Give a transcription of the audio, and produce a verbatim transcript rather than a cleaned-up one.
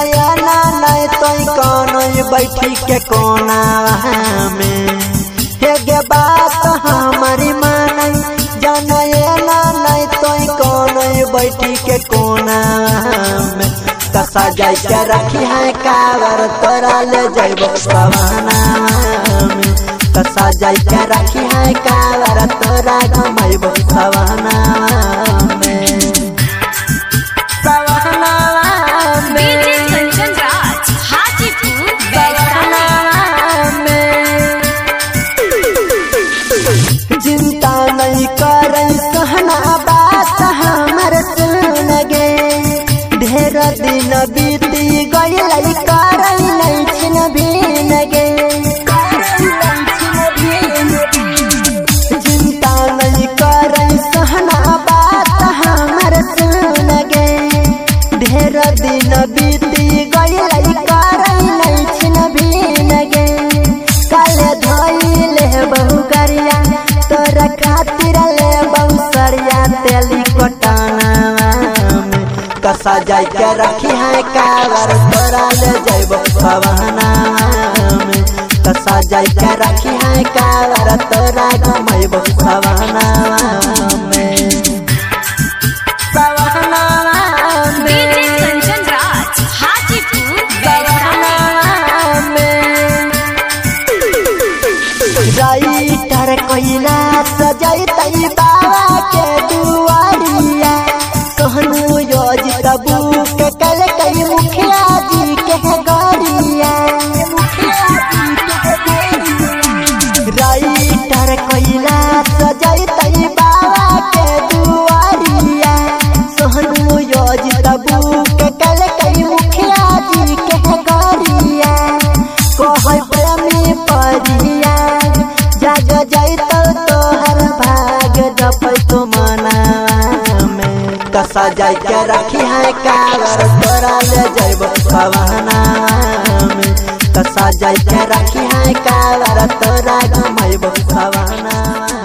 नया ना नहीं तो कौन बैठी के कोना में हे गे बात हमारी मानई जनया ना नहीं तो कौन बैठी के कोना में तसा जाय के रखी है कावर तोरा ले जइबो सवाना में तसा जाय के रखी है कावर तोरा घुमैबो सवाना में सवाना में कंचन राज हाजीपुर सवाना में चिंता नहीं करे कहना बात हमर सुन गे ढेर दिन बीती गई करे नहीं छिन भीन गे चिंता नहीं करे कहना बात हमर सुन गे ढेर दिन बीती गई करे नहीं छिन भीन गे काले धइले बहु गरिया तोरा खातिर ले बहु सरिया तेली कोटाना तसा जाय के रखी है कावर तोरा ले जइबो सवाना में तसा जाय के रखी है कावर तोरा घुमैबो सवाना में सवाना में कंचन राज हाजीपुर सवाना में राइटर कोइला सजाई तई बाबा के दुआरिया कहनु योज तबू के कल कई मुखिया जी के गरिया राइटर कोइला सजाई तई बाबा के दुआरिया कहनु योज तबू के कल कई मुखिया जी के गरिया कहै प्रेमी परिया जाग जाई तो तोहर भाग जपै तो मना में तसा जाय के रखी है कावर तोरा ले जइबो सवाना में तसा जाय के रखी है कावर तोरा घुमैबो सवाना।